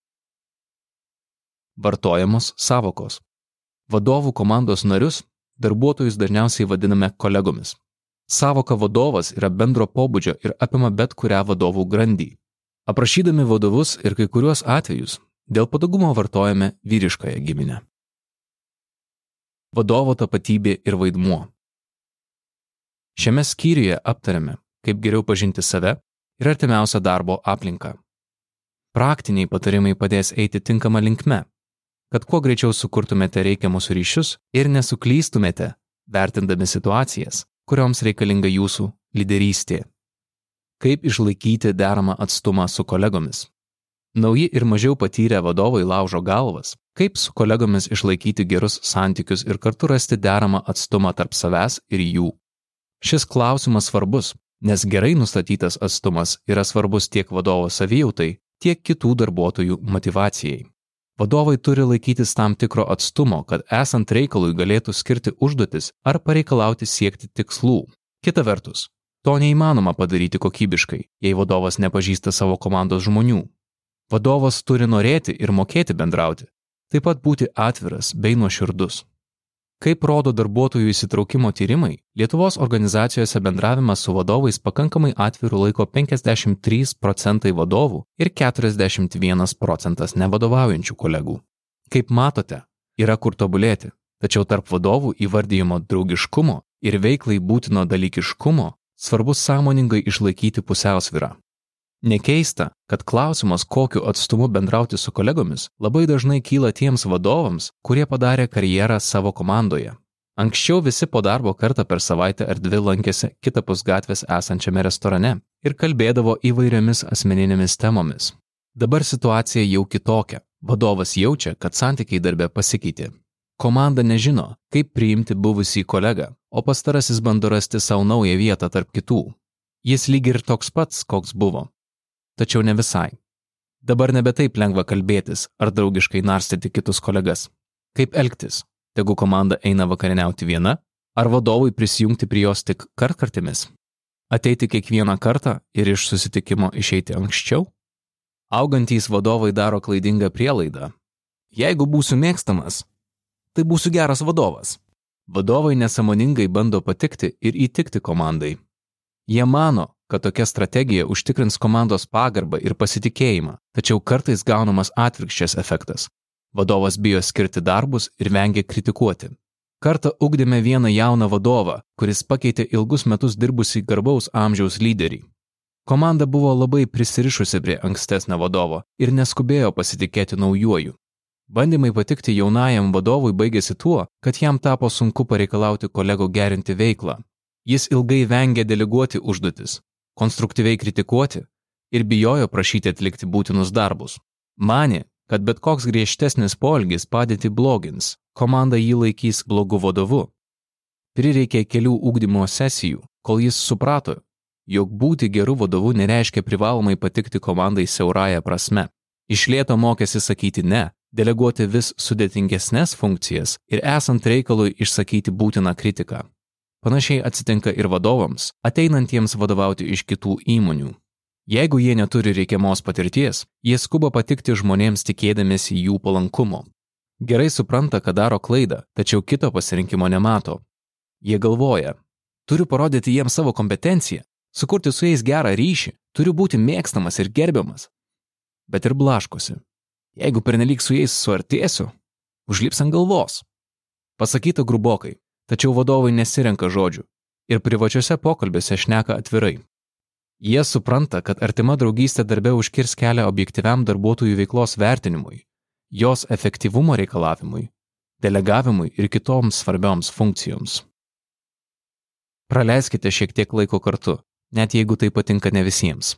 Vartojamos sąvokos. Vadovų komandos narius, darbuotojus dažniausiai vadiname kolegomis. Sąvoka vadovas yra bendro pobūdžio ir apima bet kurią vadovų grandį. Aprašydami vadovus ir kai kuriuos atvejus, dėl patogumo vartojame vyriškąją giminę. Vadovo tapatybė ir vaidmuo. Šiame skyriuje aptarėme, kaip geriau pažinti save ir artimiausią darbo aplinką. Praktiniai patarimai padės eiti tinkamą linkme, kad kuo greičiau sukurtumėte reikiamus ryšius ir nesuklystumėte, vertindami situacijas, kurioms reikalinga jūsų lyderystė. Kaip išlaikyti deramą atstumą su kolegomis. Nauji ir mažiau patyrę vadovai laužo galvas, kaip su kolegomis išlaikyti gerus santykius ir kartu rasti deramą atstumą tarp savęs ir jų. Šis klausimas svarbus, nes gerai nustatytas atstumas yra svarbus tiek vadovo savijautai, tiek kitų darbuotojų motyvacijai. Vadovai turi laikytis tam tikro atstumo, kad esant reikalui galėtų skirti užduotis ar pareikalauti siekti tikslų. Kita vertus, to neįmanoma padaryti kokybiškai, jei vadovas nepažįsta savo komandos žmonių. Vadovas turi norėti ir mokėti bendrauti, taip pat būti atviras bei nuoširdus. Kaip rodo darbuotojų įsitraukimo tyrimai, Lietuvos organizacijose bendravimas su vadovais pakankamai atvirų laiko penkiasdešimt trys procentai vadovų ir keturiasdešimt vienas procentas nevadovaujančių kolegų. Kaip matote, yra kur tobulėti, tačiau tarp vadovų įvardyjimo draugiškumo ir veiklai būtino dalykiškumo svarbu sąmoningai išlaikyti pusiausvyrą. Nekeista, kad klausimas, kokiu atstumu bendrauti su kolegomis, labai dažnai kyla tiems vadovams, kurie padarė karjerą savo komandoje. Anksčiau visi po darbo kartą per savaitę ar dvi lankėsi kitapus gatvės esančiame restorane ir kalbėdavo įvairiomis asmeninėmis temomis. Dabar situacija jau kitokia. Vadovas jaučia, kad santykiai darbe pasikeitė. Komanda nežino, kaip priimti buvusį kolegą, o pastarasis bando rasti savo naują vietą tarp kitų. Jis lyg ir toks pats, koks buvo. Tačiau ne visai. Dabar nebe taip lengva kalbėtis ar draugiškai narstyti kitus kolegas. Kaip elgtis? Tegu komanda eina vakarieniauti viena, ar vadovui prisijungti prie jos tik kartkartėmis? Ateiti kiekvieną kartą ir iš susitikimo išeiti anksčiau? Augantys vadovai daro klaidingą prielaidą. Jeigu būsiu mėgstamas, tai būsiu geras vadovas. Vadovai nesąmoningai bando patikti ir įtikti komandai. Jie mano, kad tokia strategija užtikrins komandos pagarbą ir pasitikėjimą, tačiau kartais gaunamas atvirkščias efektas. Vadovas bijo skirti darbus ir vengia kritikuoti. Kartą ugdėme vieną jauną vadovą, kuris pakeitė ilgus metus dirbusį garbaus amžiaus lyderį. Komanda buvo labai prisirišusi prie ankstesnio vadovo ir neskubėjo pasitikėti naujuoju. Bandymai patikti jaunajam vadovui baigėsi tuo, kad jam tapo sunku pareikalauti kolegų gerinti veiklą. Jis ilgai vengė deleguoti užduotis, konstruktyviai kritikuoti ir bijojo prašyti atlikti būtinus darbus. Manė, kad bet koks griežtesnis poelgis padėtį blogins, komanda jį laikys blogu vadovu. Prireikė kelių ugdymo sesijų, kol jis suprato, jog būti geru vadovu nereiškia privalomai patikti komandai siaurąja prasme. Iš lėto mokėsi sakyti ne, deleguoti vis sudėtingesnes funkcijas ir esant reikalui išsakyti būtiną kritiką. Panašiai atsitinka ir vadovams, ateinantiems vadovauti iš kitų įmonių. Jeigu jie neturi reikiamos patirties, jie skuba patikti žmonėms tikėdamiesi jų palankumo. Gerai supranta, kad daro klaidą, tačiau kito pasirinkimo nemato. Jie galvoja, turiu parodyti jiems savo kompetenciją, sukurti su jais gerą ryšį, turiu būti mėgstamas ir gerbiamas. Bet ir blaškosi. Jeigu pernelyg su jais suartėsiu, užlips ant galvos. Pasakyta grubokai, tačiau vadovai nesirenka žodžių ir privačiuose pokalbiuose šneka atvirai. Jie supranta, kad artima draugystė darbe užkirs kelią objektyviam darbuotojų veiklos vertinimui, jos efektyvumo reikalavimui, delegavimui ir kitoms svarbioms funkcijoms. Praleiskite šiek tiek laiko kartu, net jeigu tai patinka ne visiems.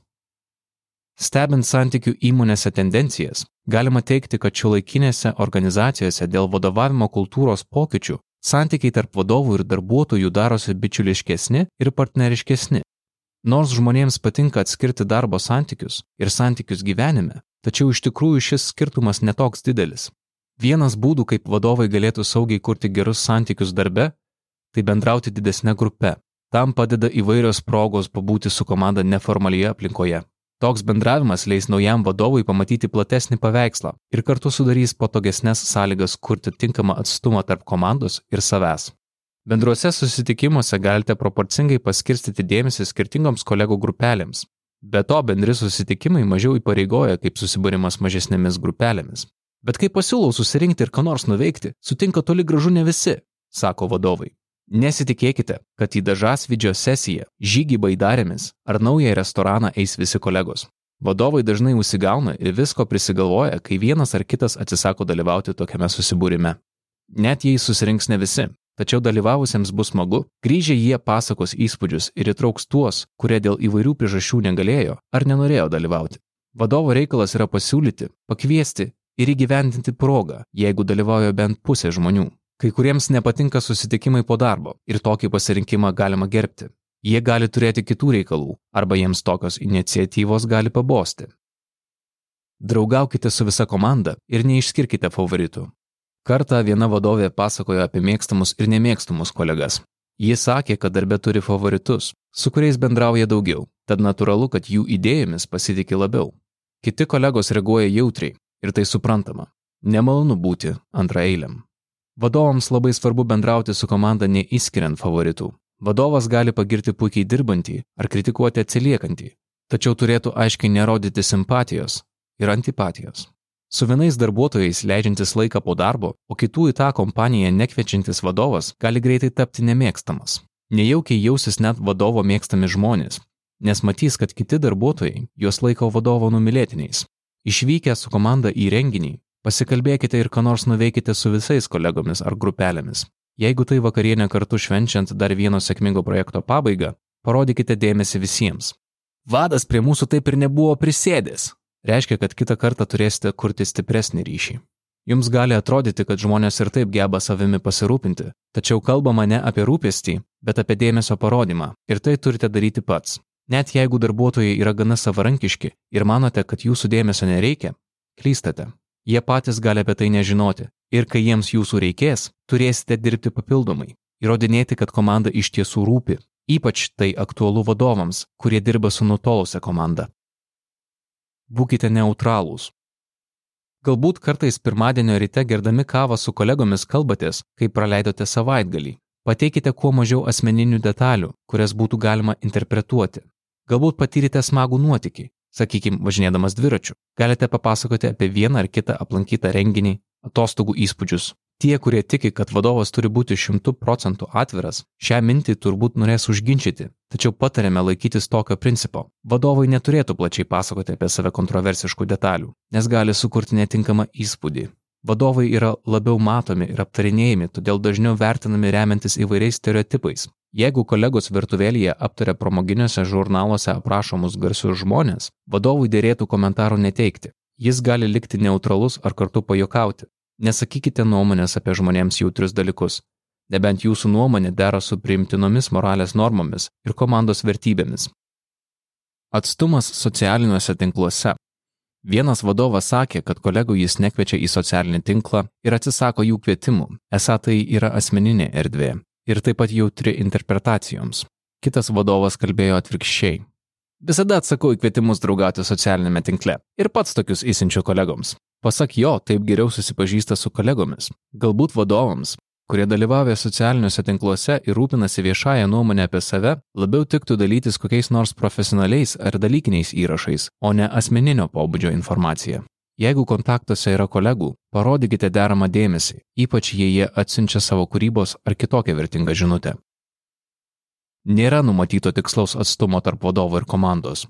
Stebint santykių įmonėse tendencijas, galima teigti, kad šiuolaikinėse organizacijose dėl vadovavimo kultūros pokyčių santykiai tarp vadovų ir darbuotojų darosi bičiuliškesni ir partneriškesni. Nors žmonėms patinka atskirti darbo santykius ir santykius gyvenime, tačiau iš tikrųjų šis skirtumas netoks didelis. Vienas būdų, kaip vadovai galėtų saugiai kurti gerus santykius darbe, tai bendrauti didesne grupe. Tam padeda įvairios progos pabūti su komanda neformalioje aplinkoje. Toks bendravimas leis naujam vadovui pamatyti platesnį paveikslą ir kartu sudarys patogesnes sąlygas kurti tinkamą atstumą tarp komandos ir savęs. Bendruose susitikimuose galite proporcingai paskirstyti dėmesį skirtingoms kolegų grupelėms. Be to, bendri susitikimai mažiau įpareigoja kaip susibūrimas mažesnėmis grupelėmis. Bet kai pasiūlau susirinkti ir ką nors nuveikti, sutinka toli gražu ne visi, sako vadovai. Nesitikėkite, kad į dažasvydžio sesiją, žygį baidarėmis ar naują restoraną eis visi kolegos. Vadovai dažnai užsigauna ir visko prisigalvoja, kai vienas ar kitas atsisako dalyvauti tokiame susibūrime. Net jei susirinks ne visi, tačiau dalyvavusiems bus smagu, grįžę jie pasakos įspūdžius ir įtrauks tuos, kurie dėl įvairių priežasčių negalėjo ar nenorėjo dalyvauti. Vadovo reikalas yra pasiūlyti, pakviesti ir įgyvendinti progą, jeigu dalyvauja bent pusė žmonių. Kai kuriems nepatinka susitikimai po darbo ir tokį pasirinkimą galima gerbti. Jie gali turėti kitų reikalų arba jiems tokios iniciatyvos gali pabosti. Draugaukite su visa komanda ir neišskirkite favoritų. Kartą viena vadovė pasakojo apie mėgstamus ir nemėgstamus kolegas. Ji sakė, kad darbe turi favoritus, su kuriais bendrauja daugiau, tad natūralu, kad jų idėjomis pasitikė labiau. Kiti kolegos reaguoja jautriai ir tai suprantama. Nemalonu būti antraeiliam. Vadovams labai svarbu bendrauti su komanda neįskiriant favoritų. Vadovas gali pagirti puikiai dirbantį ar kritikuoti atsiliekantį, tačiau turėtų aiškiai nerodyti simpatijos ir antipatijos. Su vienais darbuotojais leidžiantis laiką po darbo, o kitų į tą kompaniją nekviečiantis vadovas gali greitai tapti nemėgstamas. Nejaukiai jausis net vadovo mėgstami žmonės, nes matys, kad kiti darbuotojai juos laiko vadovo numylėtiniais. Išvykę su komanda į renginį, pasikalbėkite ir ką nors nuveikite su visais kolegomis ar grupelėmis. Jeigu tai vakarienė kartu švenčiant dar vieno sėkmingo projekto pabaigą, parodykite dėmesį visiems. Vadas prie mūsų taip ir nebuvo prisėdęs. Reiškia, kad kitą kartą turėsite kurti stipresnį ryšį. Jums gali atrodyti, kad žmonės ir taip geba savimi pasirūpinti, tačiau kalbama ne apie rūpestį, bet apie dėmesio parodymą ir tai turite daryti pats. Net jeigu darbuotojai yra gana savarankiški ir manote, kad jūsų dėmesio nereikia, klystate. Jie patys gali apie tai nežinoti ir kai jiems jūsų reikės, turėsite dirbti papildomai, įrodinėti, kad komanda iš tiesų rūpi, ypač tai aktualu vadovams, kurie dirba su nutolusia komanda. Būkite neutralūs. Galbūt kartais pirmadienio ryte gerdami kavą su kolegomis kalbatės, kai praleidote savaitgalį. Pateikite kuo mažiau asmeninių detalių, kurias būtų galima interpretuoti. Galbūt patyrėte smagų nuotykį. Sakykime, važinėdamas dviračiu, galite papasakoti apie vieną ar kitą aplankytą renginį, atostogų įspūdžius. Tie, kurie tiki, kad vadovas turi būti šimtų procentų atviras, šią mintį turbūt norės užginčyti, tačiau patarėme laikytis tokio principo. Vadovai neturėtų plačiai pasakoti apie save kontroversiškų detalių, nes gali sukurti netinkamą įspūdį. Vadovai yra labiau matomi ir aptarinėjami, todėl dažniau vertinami remiantis įvairiais stereotipais. Jeigu kolegos virtuvėlėje aptaria pramoginiuose žurnaluose aprašomus garsius žmonės, vadovui dėrėtų komentarų neteikti. Jis gali likti neutralus ar kartu pajokauti. Nesakykite nuomonės apie žmonėms jautrius dalykus, nebent jūsų nuomonė dera su priimtinomis moralės normomis ir komandos vertybėmis. Atstumas socialiniuose tinkluose. Vienas vadovas sakė, kad kolegų jis nekviečia į socialinį tinklą ir atsisako jų kvietimų, esą tai yra asmeninė erdvė. ir taip pat jautri interpretacijoms. Kitas vadovas kalbėjo atvirkščiai. Visada atsakau į kvietimus draugauti socialinėme tinkle ir pats tokius įsiunčiu kolegoms. Pasak jo, taip geriau susipažįsta su kolegomis. Galbūt vadovams, kurie dalyvauja socialiniuose tinkluose ir rūpinasi viešąją nuomonę apie save, labiau tiktų dalytis kokiais nors profesionaliais ar dalykiniais įrašais, o ne asmeninio pobūdžio informacija. Jeigu kontaktuose yra kolegų, parodykite deramą dėmesį, ypač jei jie atsiunčia savo kūrybos ar kitokią vertingą žinutę. Nėra numatyto tikslaus atstumo tarp vadovo ir komandos.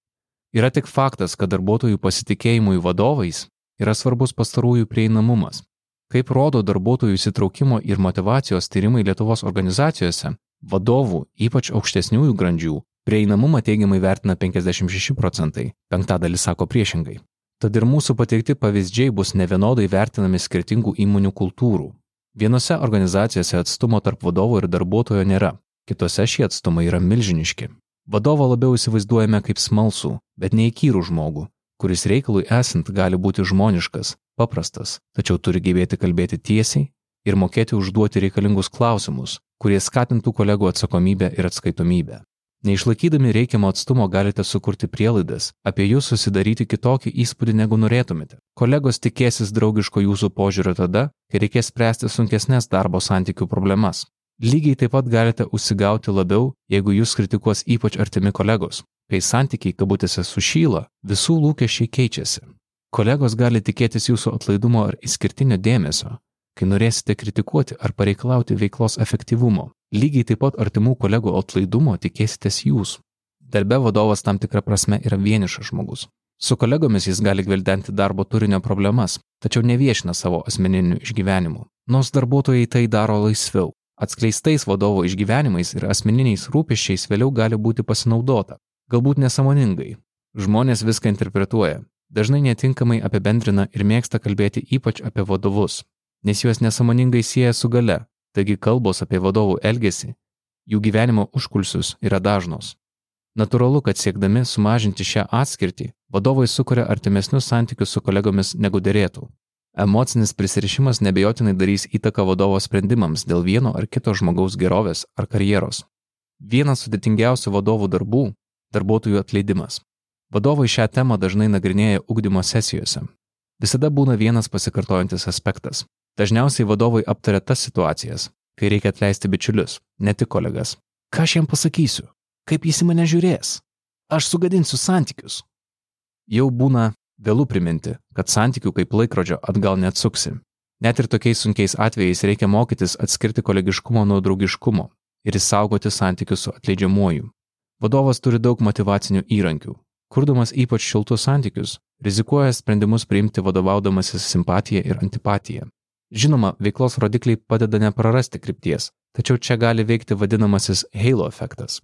Yra tik faktas, kad darbuotojų pasitikėjimui vadovais yra svarbus pastarųjų prieinamumas. Kaip rodo darbuotojų įsitraukimo ir motyvacijos tyrimai Lietuvos organizacijose, vadovų, ypač aukštesniųjų grandžių, prieinamumą teigiamai vertina penkiasdešimt šeši procentai, penktadalis sako priešingai. Tad ir mūsų pateikti pavyzdžiai bus nevienodai vertinami skirtingų įmonių kultūrų. Vienose organizacijose atstumo tarp vadovo ir darbuotojo nėra, kitose šie atstumai yra milžiniški. Vadovą labiau įsivaizduojame kaip smalsų, bet neįkyrų žmogų, kuris reikalui esant gali būti žmoniškas, paprastas, tačiau turi gebėti kalbėti tiesiai ir mokėti užduoti reikalingus klausimus, kurie skatintų kolegų atsakomybę ir atskaitomybę. Neišlaikydami reikiamo atstumo galite sukurti prielaidas, apie jūs susidaryti kitokį įspūdį negu norėtumėte. Kolegos tikėsis draugiško jūsų požiūrio tada, kai reikės spręsti sunkesnės darbo santykių problemas. Lygiai taip pat galite užsigauti labiau, jeigu jūs kritikuos ypač artimi kolegos. Kai santykiai kabutėse sušyla, visų lūkesčiai keičiasi. Kolegos gali tikėtis jūsų atlaidumo ar išskirtinio dėmesio, kai norėsite kritikuoti ar pareikalauti veiklos efektyvumo. Lygiai taip pat artimų kolegų atlaidumo tikėsitės jūs. Darbe vadovas tam tikra prasme yra vienišas žmogus. Su kolegomis jis gali gvildenti darbo turinio problemas, tačiau neviešina savo asmeninių išgyvenimų. Nors darbuotojai tai daro laisviau. Atskleistais vadovo išgyvenimais ir asmeniniais rūpesčiais vėliau gali būti pasinaudota. Galbūt nesąmoningai. Žmonės viską interpretuoja. Dažnai netinkamai apibendrina ir mėgsta kalbėti ypač apie vadovus, nes juos nesąmoningai sieja su gale. Taigi kalbos apie vadovų elgesį, jų gyvenimo užkulsius yra dažnos. Natūralu, kad siekdami sumažinti šią atskirtį, vadovai sukuria artimesnius santykius su kolegomis negu derėtų. Emocinis prisirišimas nebejotinai darys įtaką vadovo sprendimams dėl vieno ar kito žmogaus gerovės ar karjeros. Vienas sudėtingiausių vadovų darbų – darbuotojų atleidimas. Vadovai šią temą dažnai nagrinėja ugdymo sesijose. Visada būna vienas pasikartojantis aspektas. Dažniausiai vadovai aptaria tas situacijas, kai reikia atleisti bičiulius, ne tik kolegas. Ką aš jam pasakysiu? Kaip jis į mane žiūrės? Aš sugadinsiu santykius. Jau būna vėlų priminti, kad santykių kaip laikrodžio atgal neatsuksi. Net ir tokiais sunkiais atvejais reikia mokytis atskirti kolegiškumo nuo draugiškumo ir išsaugoti santykius su atleidžiamuoju. Vadovas turi daug motyvacinių įrankių. Kurdamas ypač šiltus santykius, rizikuoja sprendimus priimti vadovaudamasis simpatija ir antipatija. Žinoma, veiklos rodikliai padeda neprarasti krypties, tačiau čia gali veikti vadinamasis halo efektas.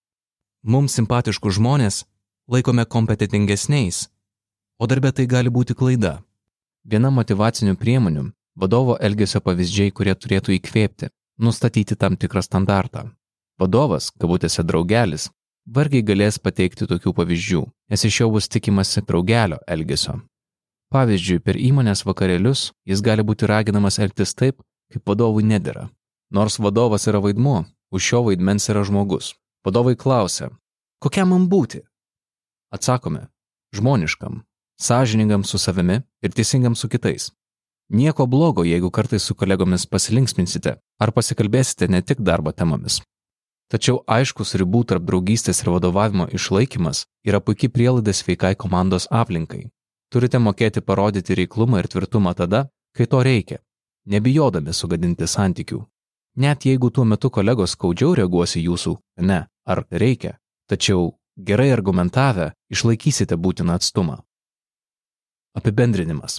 Mums simpatiškų žmonės laikome kompetentingesniais, o darbe tai gali būti klaida. Viena motyvacinių priemonių – vadovo elgesio pavyzdžiai, kurie turėtų įkvėpti, nustatyti tam tikrą standartą. Vadovas, kabutėse draugelis, vargiai galės pateikti tokių pavyzdžių, nes iš jo bus tikimasi draugelio elgesio. Pavyzdžiui, per įmonės vakarėlius jis gali būti raginamas elgtis taip, kaip vadovui nedera. Nors vadovas yra vaidmuo, už šio vaidmens yra žmogus. Vadovai klausia, kokiam man būti? Atsakome, žmoniškam, sąžiningam su savimi ir teisingam su kitais. Nieko blogo, jeigu kartais su kolegomis pasilinksminsite ar pasikalbėsite ne tik darbo temomis. Tačiau aiškus ribų tarp draugystės ir vadovavimo išlaikymas yra puikiai prielaida sveikai komandos aplinkai. Turite mokėti parodyti reiklumą ir tvirtumą tada, kai to reikia, nebijodami sugadinti santykių. Net jeigu tuo metu kolegos skaudžiau reaguos į jūsų ne ar reikia, tačiau gerai argumentavę išlaikysite būtiną atstumą. Apibendrinimas.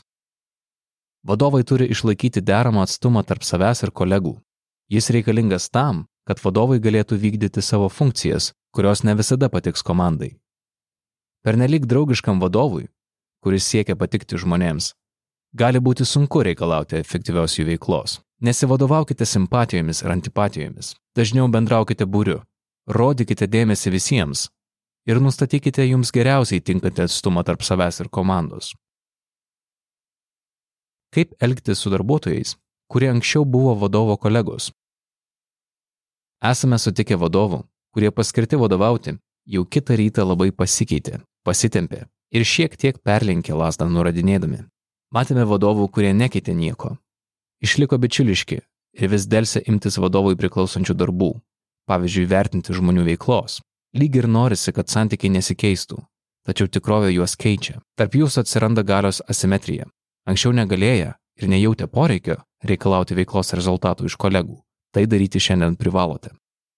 Vadovai turi išlaikyti deramą atstumą tarp savęs ir kolegų. Jis reikalingas tam, kad vadovai galėtų vykdyti savo funkcijas, kurios ne visada patiks komandai. Pernelyg draugiškam vadovui, kuris siekia patikti žmonėms, gali būti sunku reikalauti efektyvios jų veiklos. Nesivadovaukite simpatijomis ir antipatijomis. Dažniau bendraukite būriu. Rodykite dėmesį visiems ir nustatykite jums geriausiai tinkantį atstumą tarp savęs ir komandos. Kaip elgtis su darbuotojais, kurie anksčiau buvo vadovo kolegos? Esame sutikę vadovų, kurie paskirti vadovauti, jau kitą rytą labai pasikeitė, pasitempė ir šiek tiek perlenkė lasdą nuradinėdami. Matėme vadovų, kurie nekeitė nieko. Išliko bičiuliški ir vis delsė imtis vadovui priklausančių darbų, pavyzdžiui, vertinti žmonių veiklos. Lyg ir norisi, kad santykiai nesikeistų, tačiau tikrovė juos keičia. Tarp jūsų atsiranda galios asimetrija. Anksčiau negalėję ir nejautė poreikio reikalauti veiklos rezultatų iš kolegų. Tai daryti šiandien privalote.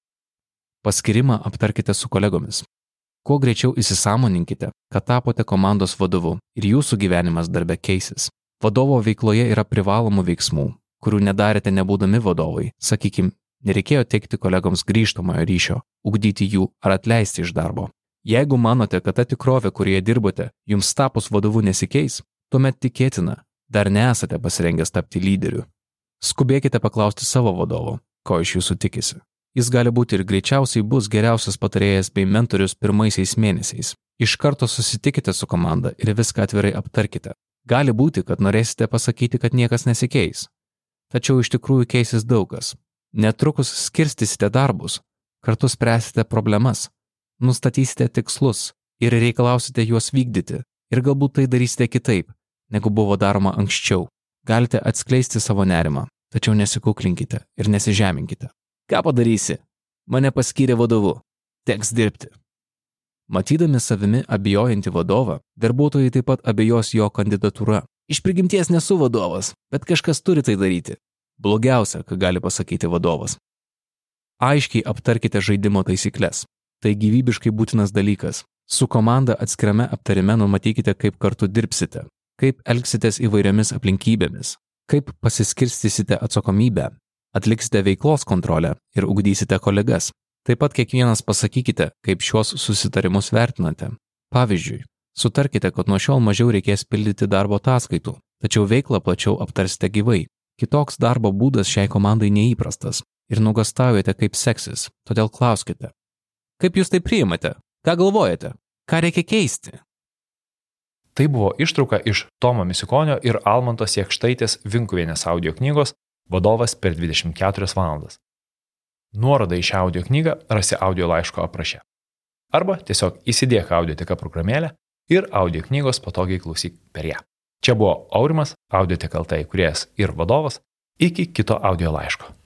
Paskirimą aptarkite su kolegomis. Kuo greičiau įsisąmoninkite, kad tapote komandos vadovu ir jūsų gyvenimas darbe keisis. Vadovo veikloje yra privalomų veiksmų, kurių nedarėte nebūdami vadovai. Sakykim, nereikėjo teikti kolegoms grįžtamojo ryšio, ugdyti jų ar atleisti iš darbo. Jeigu manote, kad ta tikrovė, kurioje dirbote, jums tapus vadovu nesikeis, tuomet tikėtina, dar nesate pasirengęs tapti lyderiu. Skubėkite paklausti savo vadovo, ko iš jūsų tikisi. Jis gali būti ir greičiausiai bus geriausias patarėjas bei mentorius pirmaisiais mėnesiais. Iš karto susitikite su komanda ir viską atvirai aptarkite. Gali būti, kad norėsite pasakyti, kad niekas nesikeis. Tačiau iš tikrųjų keisis daugas. Netrukus skirstysite darbus, kartu spręsite problemas, nustatysite tikslus ir reikalausite juos vykdyti. Ir galbūt tai darysite kitaip, negu buvo daroma anksčiau. Galite atskleisti savo nerimą, tačiau nesikuklinkite ir nesižeminkite. Ką padarysi? Mane paskyrė vadovu. Teks dirbti. Matydami savimi abejojantį vadovą, darbuotojai taip pat abejos jo kandidatūra. Iš prigimties nesu vadovas, bet kažkas turi tai daryti. Blogiausia, ką gali pasakyti vadovas. Aiškiai aptarkite žaidimo taisyklės. Tai gyvybiškai būtinas dalykas. Su komanda atskirame aptarime numatykite, kaip kartu dirbsite, kaip elgsitės įvairiomis aplinkybėmis, kaip pasiskirstysite atsakomybę, atliksite veiklos kontrolę ir ugdysite kolegas. Taip pat kiekvienas pasakykite, kaip šiuos susitarimus vertinate. Pavyzdžiui, sutarkite, kad nuo šiol mažiau reikės pildyti darbo ataskaitų, tačiau veiklą plačiau aptarsite gyvai. Kitoks darbo būdas šiai komandai neįprastas ir nuogąstaujate, kaip seksis, todėl klauskite. Kaip jūs tai priimate? Ką galvojate? Ką reikia keisti? Tai buvo ištrauka iš Tomo Misiukonio ir Almantos Jakštaitės Vinkuvienės audio knygos Vadovas per dvidešimt keturias valandas. Nuorodą į šią audio knygą rasi audio laiško apraše. Arba tiesiog įsidėk Audioteka programėlę ir audio knygos patogiai klausyk per ją. Čia buvo Aurimas, Audioteka L T įkūrėjas ir vadovas. Iki kito audio laiško.